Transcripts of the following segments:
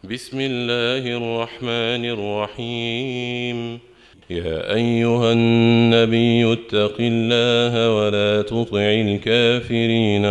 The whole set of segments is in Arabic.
بسم الله الرحمن الرحيم. يا أيها النبي اتق الله ولا تطع الكافرين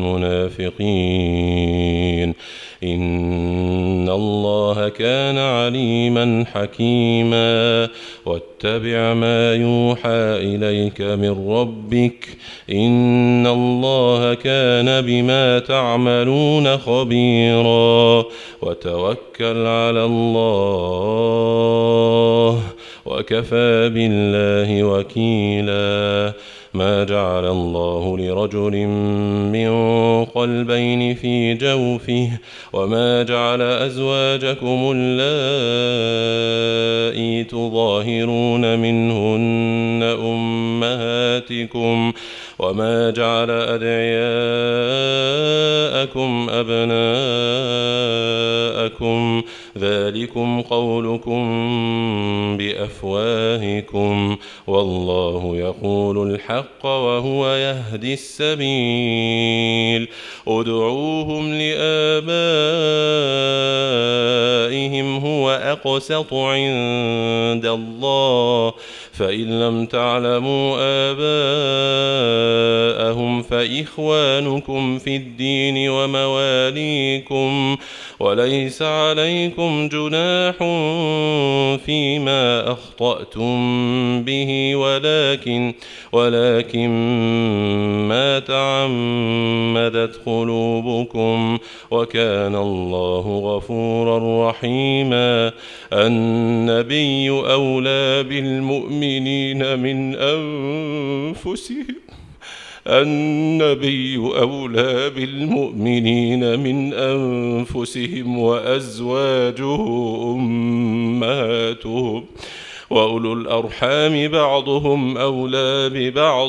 والمنافقين، إن الله كان عليما حكيما. واتبع ما يوحى إليك من ربك، إن الله كان بما تعملون خبيرا. وتوكل على الله وكفى بالله وكيلا. ما جعل الله لرجل من قلبين في جوفه، وما جعل أزواجكم اللائي تظاهرون منهن أمهاتكم، وما جعل أدعياءكم أبناءكم، ذلكم قولكم بأفواهكم، والله يقول الحق وهو يهدي السبيل. ادعوهم لآبائهم هو أقسط عند الله، فإن لم تعلموا آباءهم فإخوانكم في الدين ومواليكم، وليس عليكم جناح فيما أخطأتم به، ولكن ما تعمدت قلوبكم، وكان الله غفورا رحيما. النبي أولى بالمؤمنين من أنفسهم وأزواجه أمهاتهم، وأولو الأرحام بعضهم أولى ببعض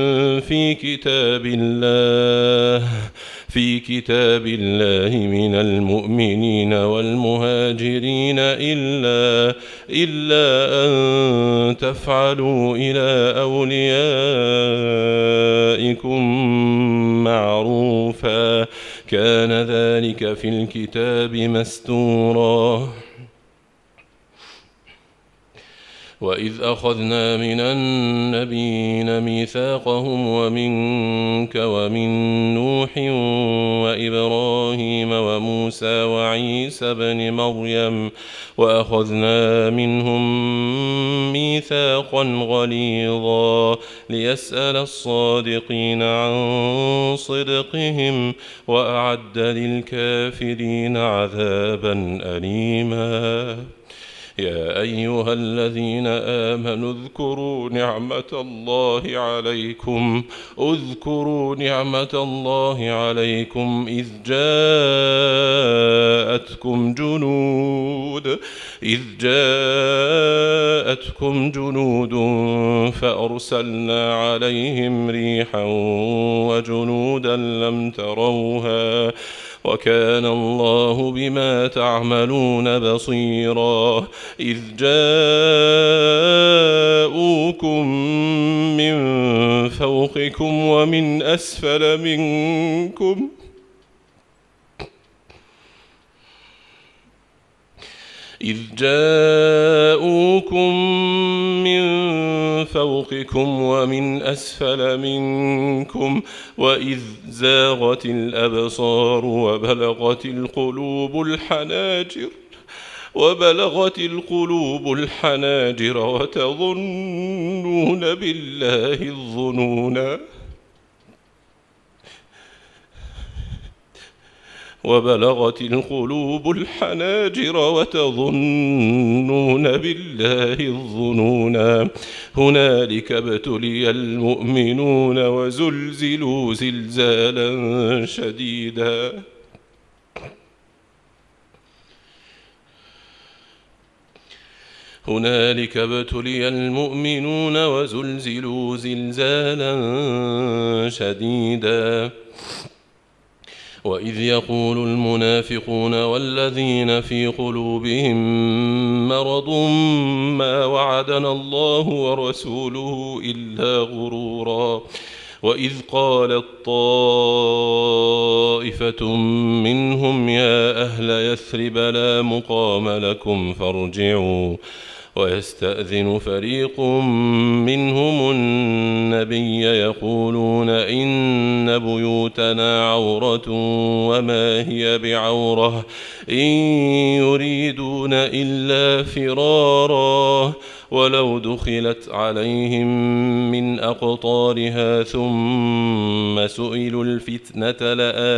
في كتاب الله من المؤمنين والمهاجرين إلا أن تفعلوا إلى أوليائكم معروفا، كان ذلك في الكتاب مستورا. وإذ أخذنا من النبيين ميثاقهم ومنك ومن نوح وإبراهيم وموسى وعيسى بن مريم، وأخذنا منهم ميثاقا غليظا، ليسأل الصادقين عن صدقهم، وأعد للكافرين عذابا أليما. يا أيها الذين آمنوا اذكروا نعمة الله عليكم إذ جاءتكم جنود فأرسلنا عليهم ريحا وجنودا لم تروها، وكان الله بما تعملون بصيرا. إذ جاءوكم من فوقكم ومن أسفل منكم، وإذ زاغت الأبصار وبلغت القلوب الحناجر وتظنون بالله الظنونا. هنالك ابتلي المؤمنون وزلزلوا زلزالا شديدا. وإذ يقول المنافقون والذين في قلوبهم مرض ما وعدنا الله ورسوله إلا غرورا. وإذ قالت طائفة منهم يا أهل يثرب لا مقام لكم فارجعوا ويستأذن فريق منهم النبي يقولون إن بيوتنا عورة وما هي بعورة إن يريدون إلا فرارا ولو دخلت عليهم من أقطارها ثم سئلوا الفتنة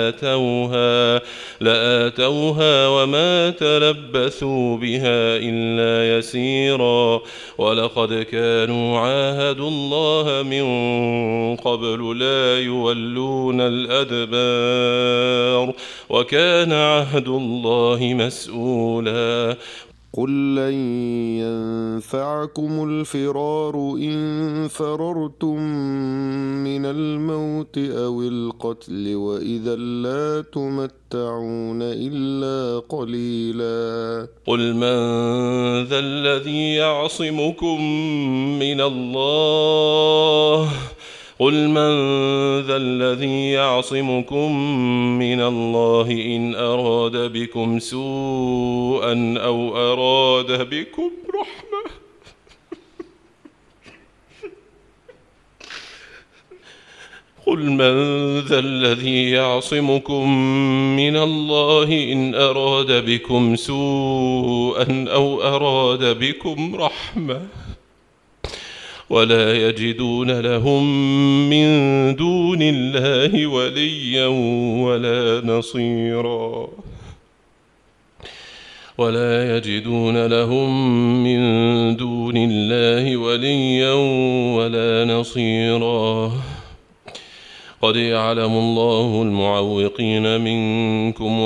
لآتوها وما تلبثوا بها إلا يسيرا ولقد كانوا عاهدوا الله من قبل لا يولون الأدبار وكان عهد الله مسؤولا قل لن ينفعكم الفرار إن فررتم من الموت أو القتل وإذا لا تمتعون إلا قليلا قل من ذا الذي يعصمكم من الله إن أراد بكم سوءا أو أراد بكم رحمة قل من ذا الذي يعصمكم من الله إن أراد بكم سوءا أو أراد بكم رحمة ولا يجدون لهم من دون الله وليا ولا نصيرا قد يعلم الله المعوقين منكم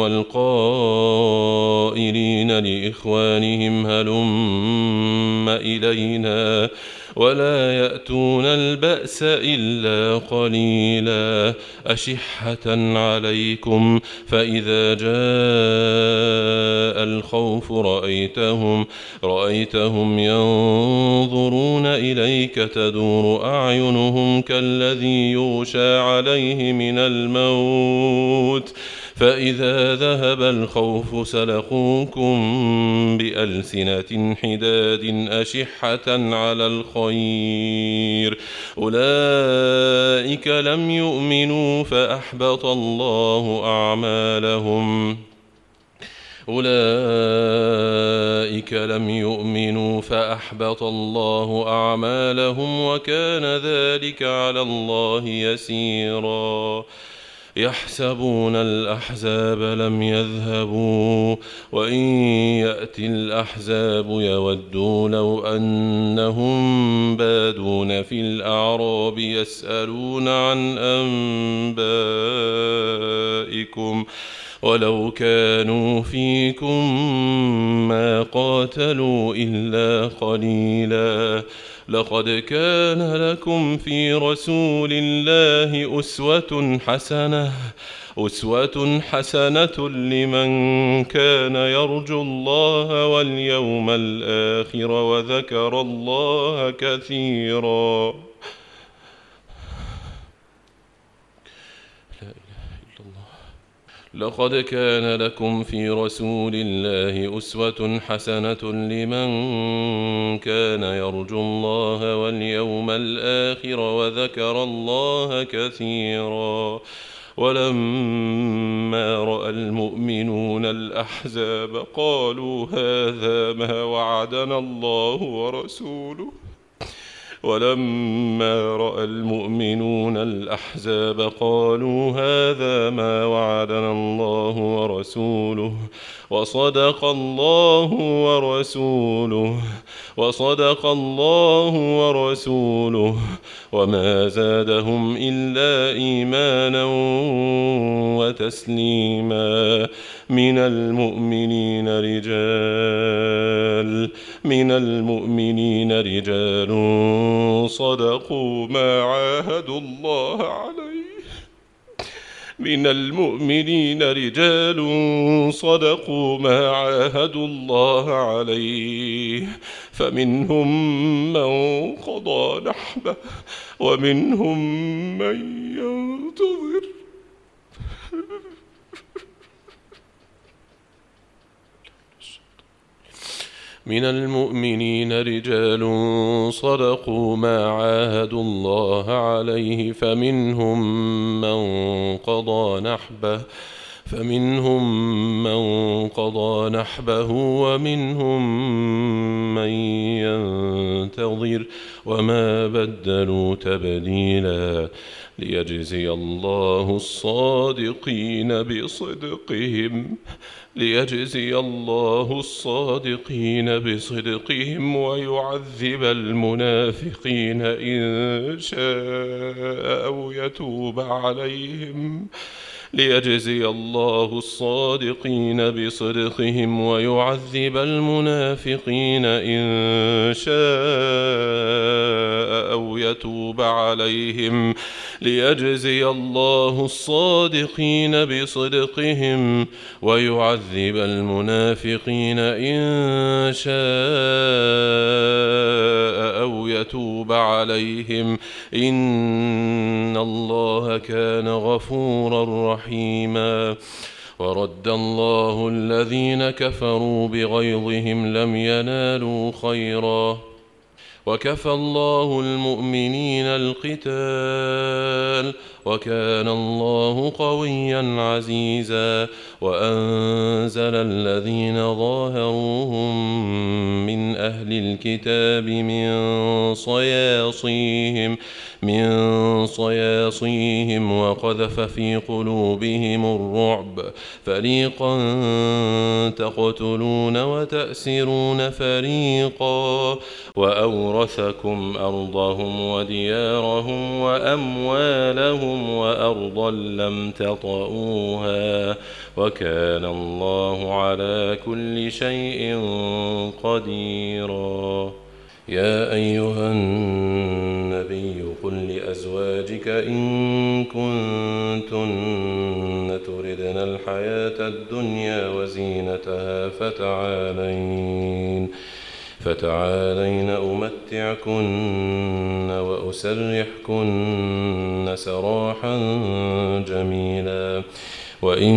والقائلين لإخوانهم هلم إلينا ولا يأتون البأس إلا قليلا أشحة عليكم فإذا جاء الخوف رأيتهم ينظرون إليك تدور أعينهم كالذي يغشى عليه من الموت فإذا ذهب الخوف سلقوكم بألسنة حداد أشحة على الخير أولئك لم يؤمنوا فأحبط الله أعمالهم وكان ذلك على الله يسيرا يحسبون الأحزاب لم يذهبوا وإن يأتي الأحزاب يودوا لو أنهم بادون في الأعراب يسألون عن أنبائكم ولو كانوا فيكم ما قاتلوا إلا قليلا لقد كان لكم في رسول الله أسوة حسنة لمن كان يرجو الله واليوم الآخر وذكر الله كثيرا. لقد كان لكم في رسول الله أسوة حسنة لمن كان يرجو الله واليوم الآخر وذكر الله كثيرا ولما رأى المؤمنون الأحزاب قالوا هذا ما وعدنا الله ورسوله وصدق الله ورسوله وما زادهم إلا إيمانا وتسليما. من المؤمنين رجال صدقوا ما عاهدوا الله عليه من المؤمنين رجال صدقوا ما عاهدوا الله عليه فمنهم من قضى نحبه ومنهم من ينتظر من المؤمنين رجال صدقوا ما عاهدوا الله عليه فمنهم من قضى نحبه ومنهم من ينتظر وما بدلوا تبديلا ليجزي الله الصادقين بصدقهم ويعذب المنافقين إن شاء أو يتوب عليهم ليجزي الله الصادقين بصدقهم ويعذب المنافقين إن شاء أو يتوب عليهم ليجزي الله الصادقين بصدقهم ويعذب المنافقين إن شاء أو يتوب عليهم إن الله كان غفورا رحيما ورد الله الذين كفروا بغيظهم لم ينالوا خيرا وكفى الله المؤمنين القتال وكان الله قويا عزيزا وأنزل الذين ظاهروهم من أهل الكتاب من صياصيهم وقذف في قلوبهم الرعب فريقا تقتلون وتأسرون فريقا وأورثكم أرضهم وديارهم وأموالهم وأرضا لم تطئوها وكان الله على كل شيء قديرا يا أيها النبي قل لأزواجك إن كنتن تردن الحياة الدنيا وزينتها فتعالين أمتعكن وأسرحكن سراحا جميلا وإن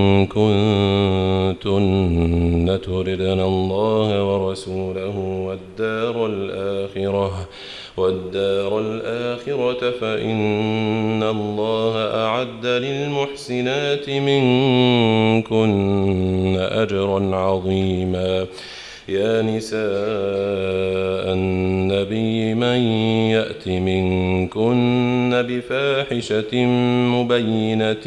كنتن تردن الله ورسوله والدار الآخرة فإن الله أعد للمحسنات منكن أجرا عظيما يا نساء النبي من يأت منكن بفاحشة مبينة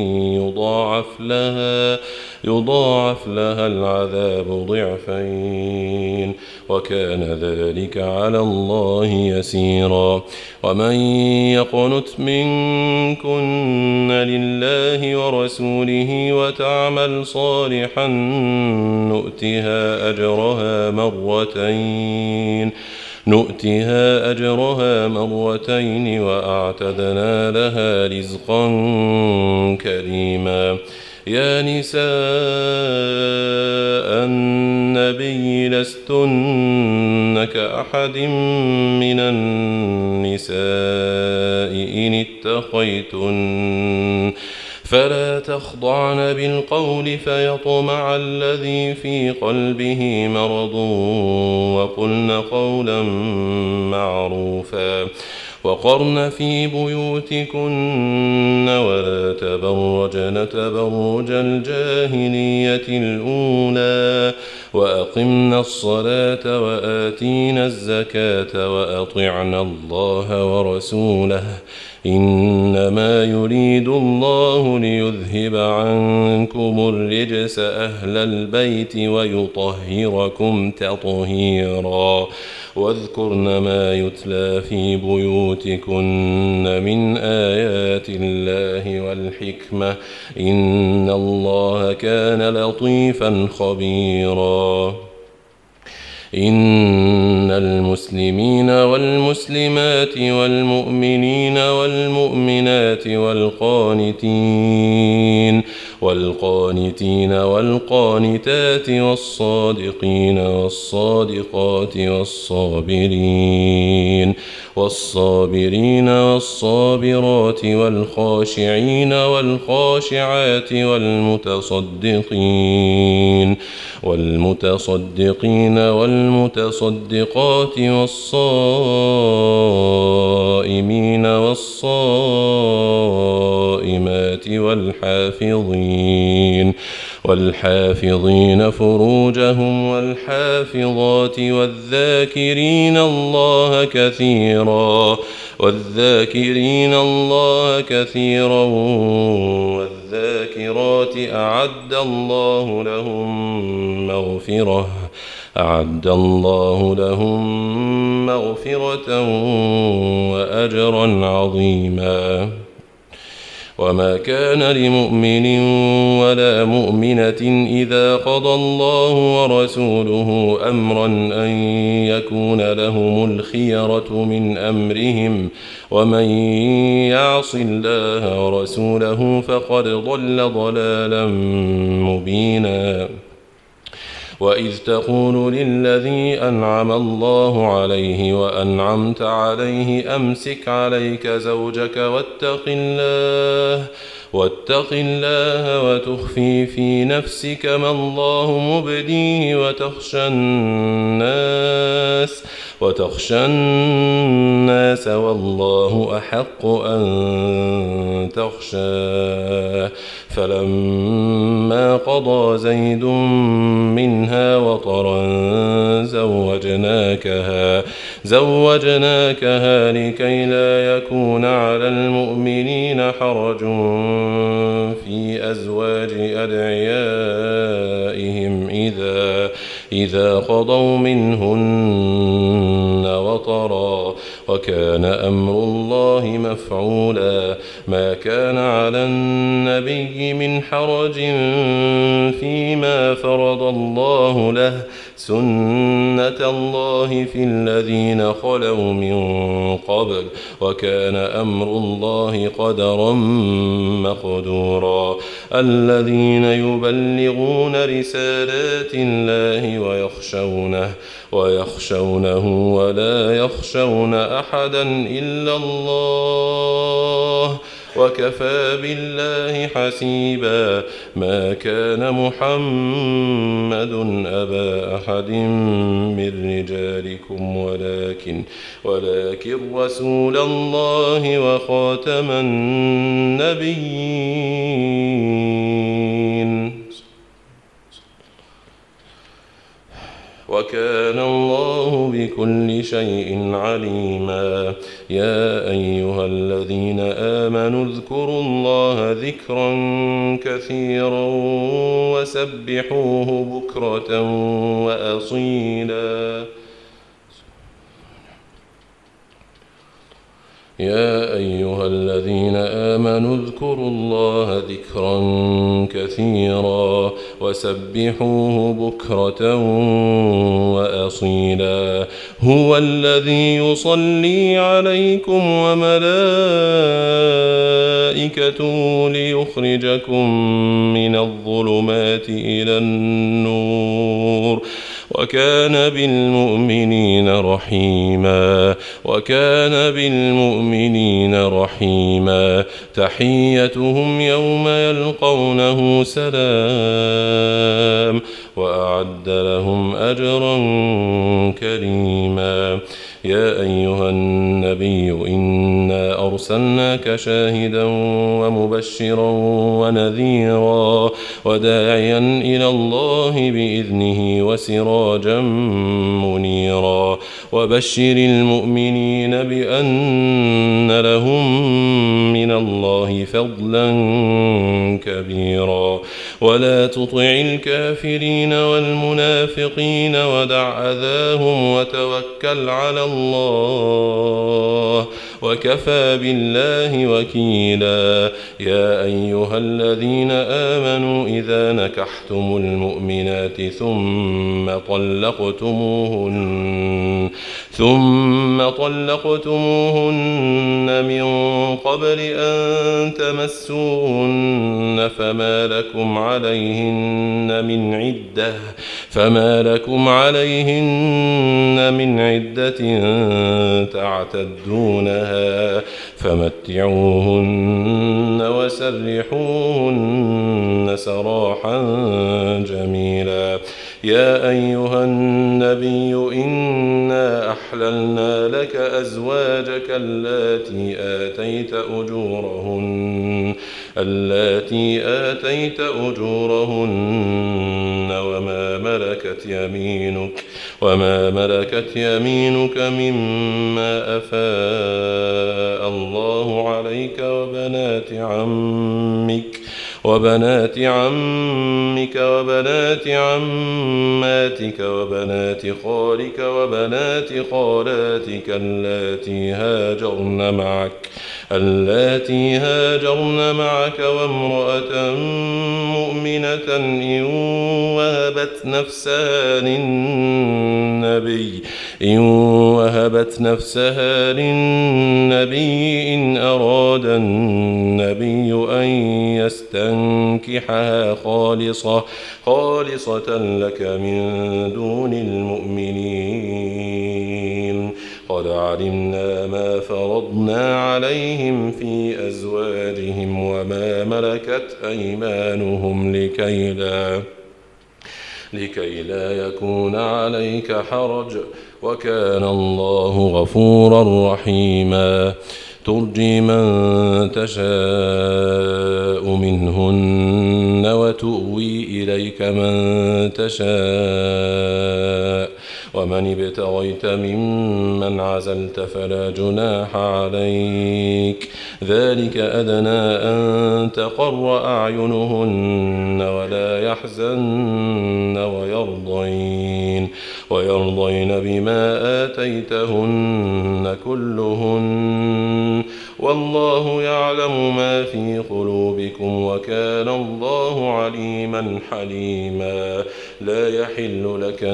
يضاعف لها العذاب ضعفين وكان ذلك على الله يسيرا ومن يقنت منكن لله ورسوله وتعمل صالحا نؤتها أجرها مرتين وأعتدنا لها رزقا كريما يا نساء النبي لستن كأحد من النساء إن اتقيتن فلا تخضعن بالقول فيطمع الذي في قلبه مرض وقلن قولا معروفا وقرن في بيوتكن ولا تبرجن تبرج الجاهلية الأولى وأقمنا الصلاة وآتينا الزكاة وأطعنا الله ورسوله إنما يريد الله ليذهب عنكم الرجس أهل البيت ويطهركم تطهيرا واذكرن ما يتلى في بيوتكن من آيات الله والحكمة إن الله كان لطيفا خبيرا إن المسلمين والمسلمات والمؤمنين والمؤمنات والقانتين والقانتات والصادقين والصادقات والصابرين والصابرات والخاشعين والخاشعات والمتصدقين والمتصدقات والصائمين والصائمات والحافظين فروجهم والحافظات والذاكرين الله كثيرا والذاكرات أعد الله لهم مغفرة وأجرا عظيما. وما كان لمؤمن ولا مؤمنة إذا قضى الله ورسوله أمرا أن يكون لهم الخيرة من أمرهم ومن يعص الله ورسوله فقد ضل ضلالا مبينا. وإذ تقول للذي أنعم الله عليه وأنعمت عليه أمسك عليك زوجك واتق الله وتخفي في نفسك ما الله مبديه وتخشى الناس والله أحق أن تخشاه. فلما قضى زيد منها وطرا زوجناكها لكي لا يكون على المؤمنين حرج في أزواج أدعيائهم إذا قضوا منهن وطرا وكان أمر الله مفعولا. ما كان على النبي من حرج فيما فرض الله له سنة الله في الذين خلوا من قبل وكان أمر الله قدرا مقدورا. الذين يبلغون رسالات الله ويخشونه ولا يخشون أحدا إلا الله وكفى بالله حسيبا. ما كان محمد أبا أحد من رجالكم ولكن رسول الله وخاتم النبيين وكان الله بكل شيء عليما. يا أيها الذين آمنوا اذكروا الله ذكرا كثيرا وسبحوه بكرة وأصيلا. يا أيها الذين آمنوا اذكروا الله ذكرا كثيرا وسبحوه بكرة وأصيلا. هو الذي يصلي عليكم وملائكته ليخرجكم من الظلمات إلى النور وكان بالمؤمنين رحيما. تحيتهم يوم يلقونه سلام وأعد لهم أجرا كريما. يا أيها النبي إنا أرسلناك شاهدا ومبشرا ونذيرا وداعيا إلى الله بإذنه وسراجا منيرا. وبشر المؤمنين بأن لهم من الله فضلا كبيرا. ولا تطع الكافرين والمنافقين ودع أذاهم وتوكل على الله وكفى بالله وكيلا. يا أيها الذين آمنوا إذا نكحتم المؤمنات ثم طلقتموهن من قبل أن تمسوهن فما لكم عليهن من عدة تعتدونها فمتعوهن وسرحوهن سراحا جميلا. يا أيها النبي إنا أحللنا لك أزواجك اللاتي آتيت أجورهن وما ملكت يمينك مما أفاء الله عليك وبنات عمك وبنات عماتك وبنات خالك وبنات خالاتك اللاتي هاجرن معك وامرأة مؤمنة إن وهبت نفسها للنبي إن أراد النبي أن يستنكحها خالصة لك من دون المؤمنين. قد علمنا ما فرضنا عليهم في أزواجهم وما ملكت أيمانهم لكي لا يكون عليك حرج وكان الله غفورا رحيما. ترجي من تشاء منهن وتؤوي إليك من تشاء ومن ابتغيت ممن عزلت فلا جناح عليك ذلك أدنى أن تقر أعينهن ولا يحزن ويرضين بما آتيتهن كلهن والله يعلم ما في قلوبكم وكان الله عليما حليما. لا يحل لك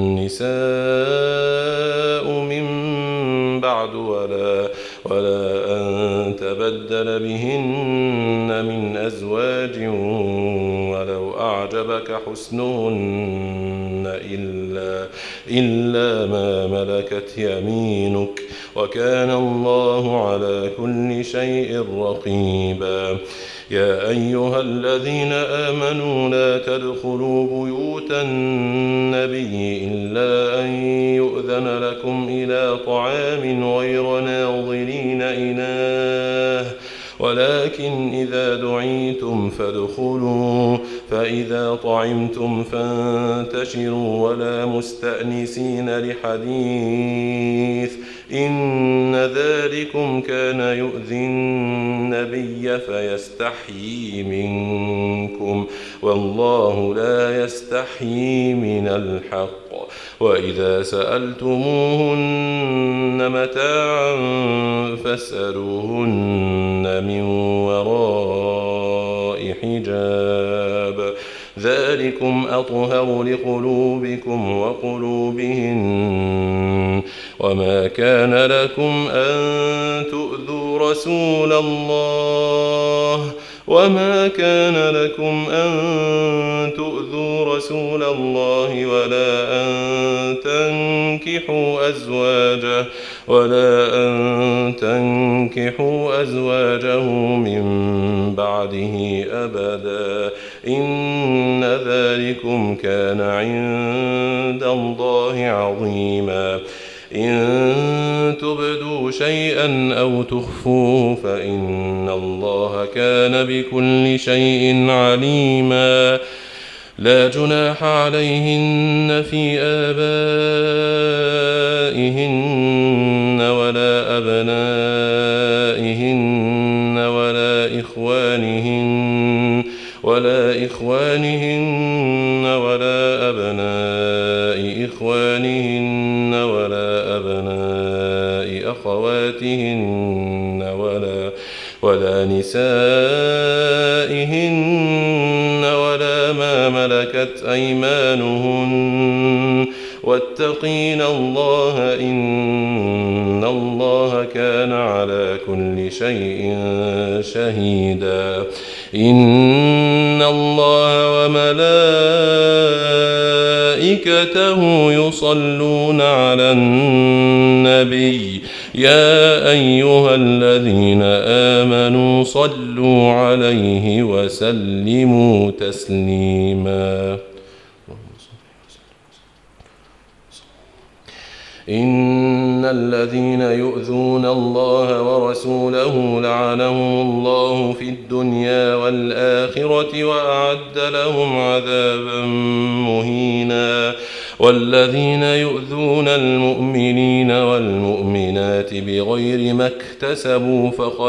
النساء من بعد ولا أن تبدل بهن من أزواج ولو أعجبك حسنهن إلا ما ملكت يمينك وكان الله على كل شيء رقيبا. يا أيها الذين آمنوا لا تدخلوا بيوت النبي إلا أن يؤذن لكم إلى طعام غير ناظرين إناه ولكن إذا دعيتم فادخلوا فإذا طعمتم فانتشروا ولا مستأنسين لحديث إن ذلكم كان يؤذي النبي فيستحيي منكم والله لا يستحيي من الحق. وإذا سألتموهن متاعا فاسألوهن من وراء حجاب ذلكم أطهر لقلوبكم وقلوبهن. وما كان لكم أن تؤذوا رسول الله ولا أن تنكحوا أزواجه من بعده أبدا إن ذلكم كان عند الله عظيما. إن تبدوا شيئا أو تخفوه فإن الله كان بكل شيء عليما. لا جناح عليهن في آبائهن ولا أبنائهن ولا إخوانهن ولا أبناء إخوانهن ولا أبناء أخواتهن ولا نسائهن ولا ما ملكت أيمانهن واتقين الله إن الله كان على كل شيء شهيدا. إن الله وملائكته يصلون على النبي يا أيها الذين آمنوا صلوا عليه وسلموا تسليما. إن الذين يؤذون الله ورسوله لعنهم الله في الدنيا والآخرة وأعد لهم عذابا مهينا. والذين يؤذون المؤمنين والمؤمنات بغير ما اكتسبوا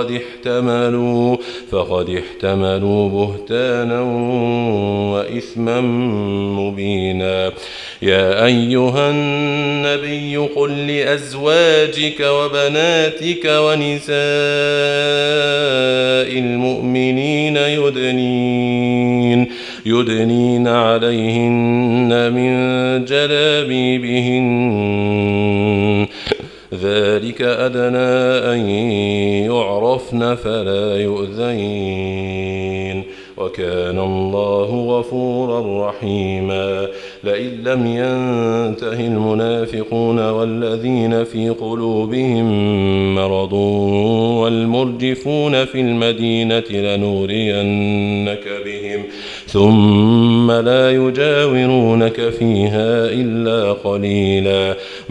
فقد احتملوا بهتانا وإثما مبينا. يا أيها النبي قل لأزواجك وبناتك ونساء المؤمنين يدنين عليهن من جلابيبهن ذلك أدنى أن يعرفن فلا يؤذين وكان الله غفورا رحيما. لئن لم ينته المنافقون والذين في قلوبهم مرض والمرجفون في المدينة لنغرينك بهم ثم لا يجاورونك فيها إلا قليلا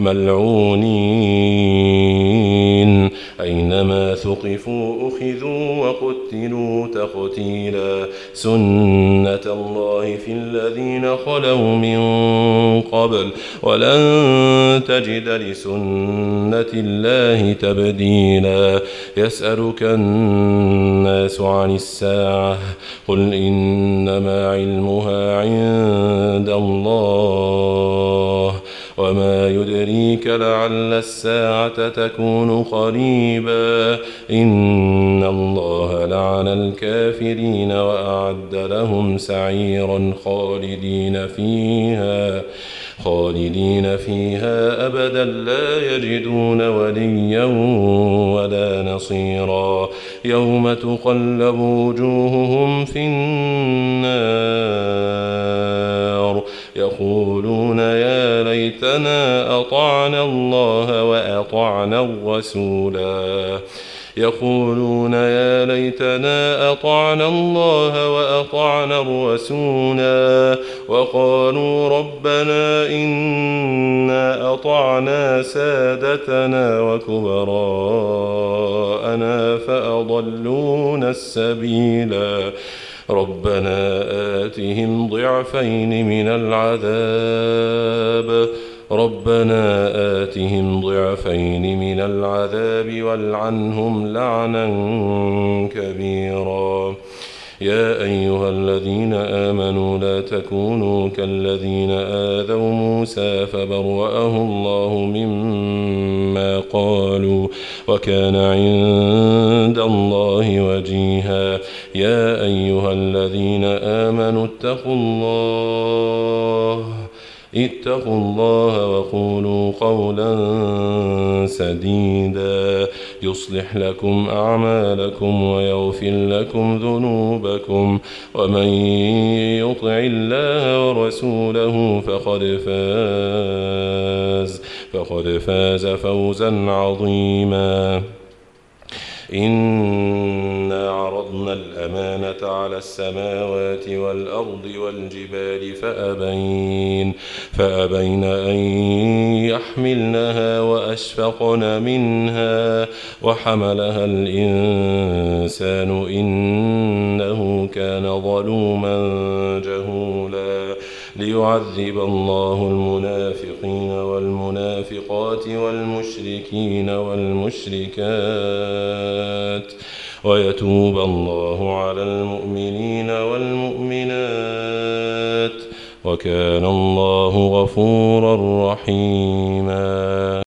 ملعونين أينما ثقفوا أخذوا وقتلوا تقتيلا. سنة الله في الذين خلوا من قبل ولن تجد لسنة الله تبديلا. يسألك الناس عن الساعة قل إنما علمها عند الله وما يدريك لعل الساعة تكون قريبا. إن الله لعن الكافرين وأعد لهم سعيرا خالدين فيها أبدا لا يجدون وليا ولا نصيرا. يوم تقلب وجوههم في النار يقولون يا ليتنا أطعنا الله وأطعنا الرسولا وقالوا ربنا إنا أطعنا سادتنا وكبراءنا فأضلونا السبيلا. ربنا آتهم ضعفين من العذاب والعنهم لعنا كبيرا. يا أيها الذين آمنوا لا تكونوا كالذين آذوا موسى فبرأه الله مما قالوا وكان عند الله وجيها. يا أيها الذين آمنوا اتقوا الله وقولوا قولا سديدا يصلح لكم أعمالكم ويغفر لكم ذنوبكم ومن يطع الله ورسوله فقد فاز فوزا عظيما. إنا عرضنا الأمانة على السماوات والأرض والجبال فأبين أن يحملنها وأشفقن منها وحملها الإنسان إنه كان ظلوما جهولا. ليعذب الله المنافقين والمنافقات والمشركين والمشركات ويتوب الله على المؤمنين والمؤمنات وكان الله غفورا رحيما.